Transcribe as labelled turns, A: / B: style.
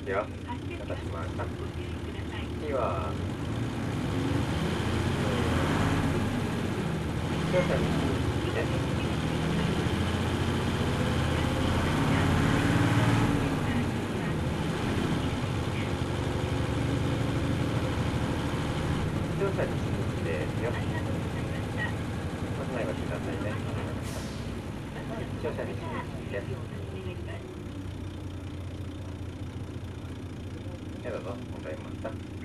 A: では、お待たせしました。次は、視聴者についてです。視聴者についてですよ。お願いしてくださいね。視聴者についてです。どうぞ、わかりました。